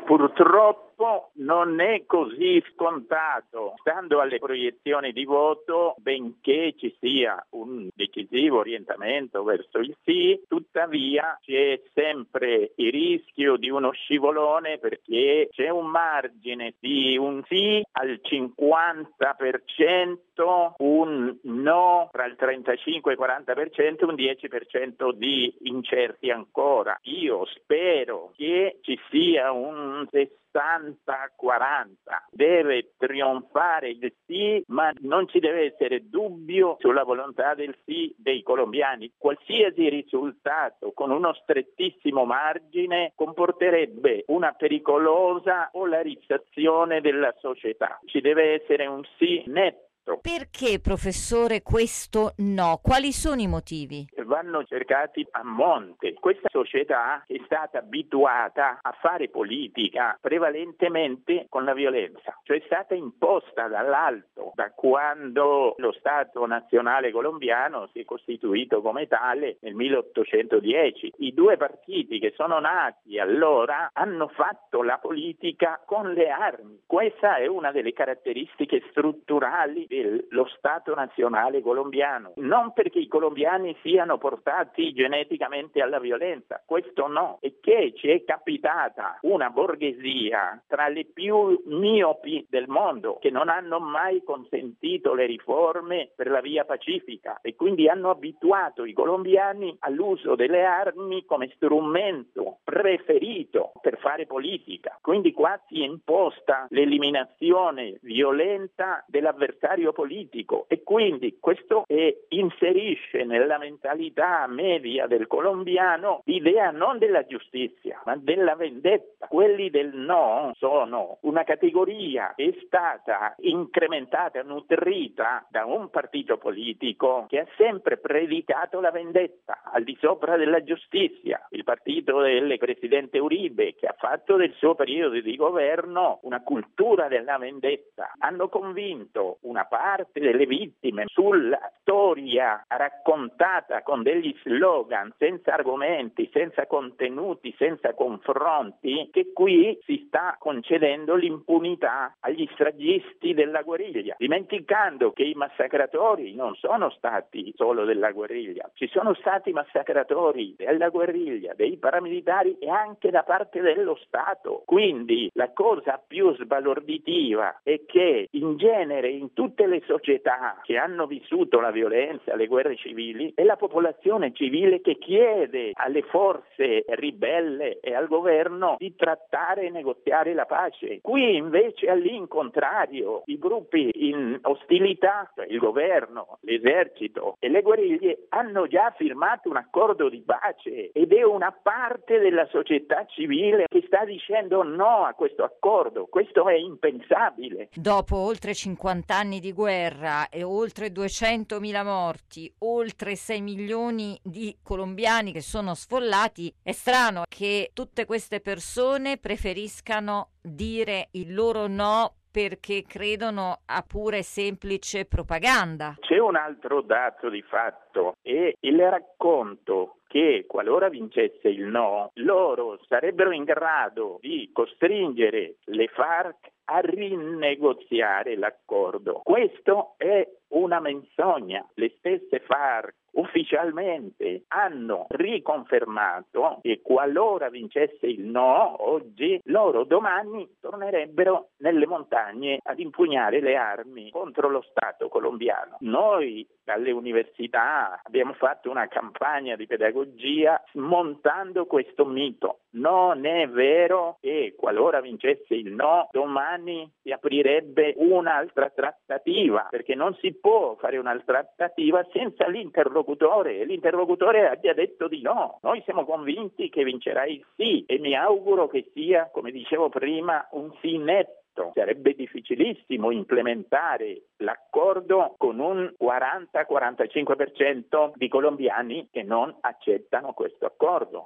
Purtroppo non è così scontato. Stando alle proiezioni di voto, benché ci sia un decisivo orientamento verso il sì, tuttavia c'è sempre il rischio di uno scivolone, perché c'è un margine di un sì al 50%, un no tra il 35 e il 40%, un 10% di incerti ancora. Io spero che ci sia un 60-40. Deve trionfare il sì, ma non ci deve essere dubbio sulla volontà del sì dei colombiani. Qualsiasi risultato con uno strettissimo margine comporterebbe una pericolosa polarizzazione della società. Ci deve essere un sì netto. Perché, professore, questo no? Quali sono i motivi? Vanno cercati a monte. Questa società è stata abituata a fare politica prevalentemente con la violenza, cioè è stata imposta dall'alto, da quando lo Stato nazionale colombiano si è costituito come tale nel 1810. I due partiti che sono nati allora hanno fatto la politica con le armi. Questa è una delle caratteristiche strutturali dello Stato nazionale colombiano. Non perché i colombiani siano portati geneticamente alla violenza, questo no, è che ci è capitata una borghesia tra le più miopi del mondo, che non hanno mai consentito le riforme per la via pacifica e quindi hanno abituato i colombiani all'uso delle armi come strumento preferito per fare politica. Quindi qua si è imposta l'eliminazione violenta dell'avversario politico e quindi questo inserisce nella mentalità media del colombiano l'idea non della giustizia ma della vendetta. Quelli del no sono una categoria che è stata incrementata, nutrita da un partito politico che ha sempre predicato la vendetta al di sopra della giustizia, il partito del presidente Uribe, che ha fatto del suo periodo di governo una cultura della vendetta. Hanno convinto una parte delle vittime sulla storia raccontata con degli slogan senza argomenti, senza contenuti, senza confronti, che qui si sta concedendo l'impunità agli stragisti della guerriglia, dimenticando che i massacratori non sono stati solo della guerriglia, ci sono stati massacratori della guerriglia, dei paramilitari e anche da parte dello Stato. Quindi la cosa più sbalorditiva è che in genere in tutte le società che hanno vissuto la violenza, le guerre civili, è la popolazione civile che chiede alle forze ribelle e al governo di trattare e negoziare la pace. Qui invece all'incontrario, i gruppi in ostilità, cioè il governo, l'esercito e le guerriglie, hanno già firmato un accordo di pace ed è una parte della società civile che sta dicendo no a questo accordo. Questo è impensabile. Dopo oltre 50 anni di guerra e oltre 200.000 morti, oltre 6 milioni di colombiani che sono sfollati, è strano che tutte queste persone preferiscano dire il loro no perché credono a pura e semplice propaganda. C'è un altro dato di fatto e il racconto che qualora vincesse il no, loro sarebbero in grado di costringere le FARC a rinegoziare l'accordo. Questo è una menzogna. Le stesse FARC ufficialmente hanno riconfermato che qualora vincesse il no oggi, loro domani tornerebbero nelle montagne ad impugnare le armi contro lo Stato colombiano. Noi dalle università abbiamo fatto una campagna di pedagogia smontando questo mito. Non è vero che qualora vincesse il no, domani si aprirebbe un'altra trattativa, perché non si può fare una trattativa senza l'interlocutore e l'interlocutore abbia detto di no. Noi siamo convinti che vincerà il sì e mi auguro che sia, come dicevo prima, un sì netto. Sarebbe difficilissimo implementare l'accordo con un 40-45% di colombiani che non accettano questo accordo.